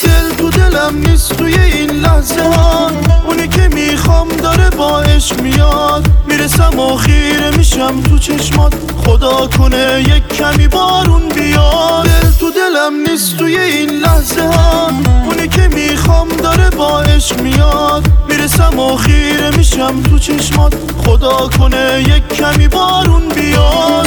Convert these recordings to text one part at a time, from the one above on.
دل تو دلم نیست توی این لحظه ها، اونی که میخوام داره با عشق میاد. میرسم و خیره میشم تو چشمات، خدا کنه یک کمی بارون بیاد. دل تو دلم نیست توی این لحظه ها، اونی که میخوام داره با عشق میاد. میرسم و خیره میشم تو چشمات، خدا کنه یک کمی بارون بیاد.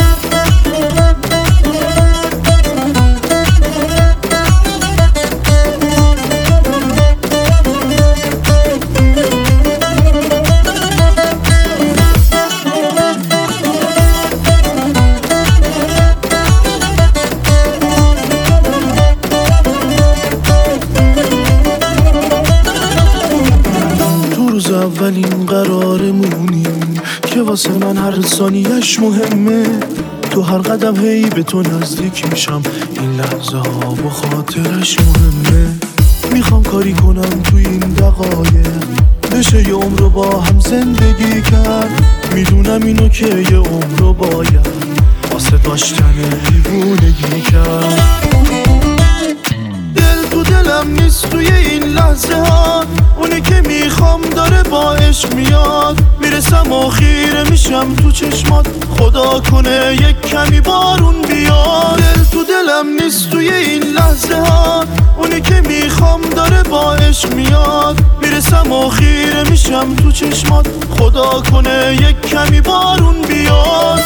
اولین قرارمونیم که واسه من هر ثانیه‌اش مهمه. تو هر قدم هی به تو نزدیک میشم، این لحظه ها با خاطرش مهمه. میخوام کاری کنم تو این دقایق، بشه یه عمر رو با هم زندگی کرد. میدونم اینو که یه عمر رو باید واسه داشتن دیوونگی کرد. دل تو دلم نیست توی این لحظه ها، اونی که میخوام داره با عشق میاد. میرسم و خیره میشم تو چشمات، خدا کنه یک کمی بارون بیاد. دل تو دلم نیست توی این لحظه ها، اونی که میخوام داره با عشق میاد. میرسم و خیره میشم تو چشمات، خدا کنه یک کمی بارون بیاد.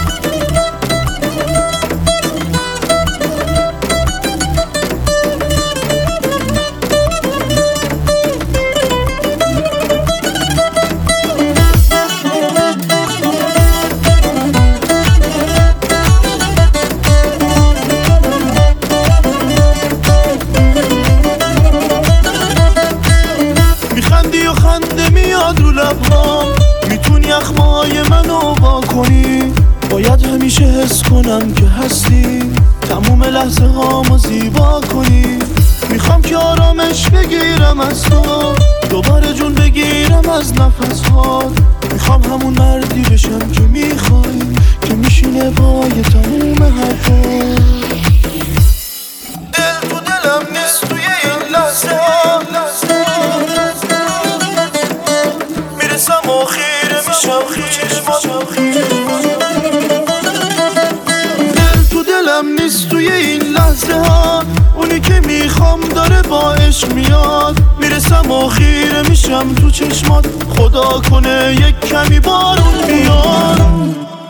میخندی و خنده میاد رو لبهام، میتونی اخمای منو وا کنی. باید همیشه حس کنم که هستی، تموم لحظه هامو زیبا کنی. میخوام که آرامش بگیرم از تو، دوباره جون بگیرم از نفس ها. میخوام همون مردی بشم که میخوای، که میشینه پای تموم حرفا. دل تو دلم نیست توی این لحظه ها، میرسم و خیره میشم تو چشمات. دل تو دلم نیست توی این لحظه ها، اونی که میخوام داره با عشق میاد. میرسم و خیره میشم تو چشمات، خدا کنه یک کمی بارون بیاد.